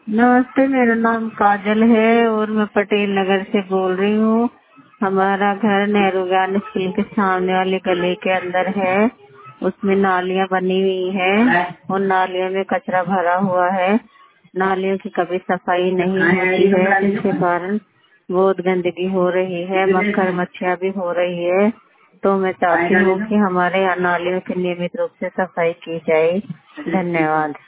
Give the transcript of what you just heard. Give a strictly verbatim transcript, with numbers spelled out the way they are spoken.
नमस्ते, मेरा नाम काजल है और मैं पटेल नगर से बोल रही हूँ। हमारा घर नेहरू ज्ञान स्कूल के सामने वाली गली के अंदर है। उसमें नालियाँ बनी हुई है और नालियों में कचरा भरा हुआ है। नालियों की कभी सफाई नहीं होती है, जिसके कारण बहुत गंदगी हो रही है, मक्खर मच्छियाँ भी हो रही है। तो मैं चाहती हूँ कि हमारे यहाँ नालियों की नियमित रूप से सफाई की जाए। धन्यवाद।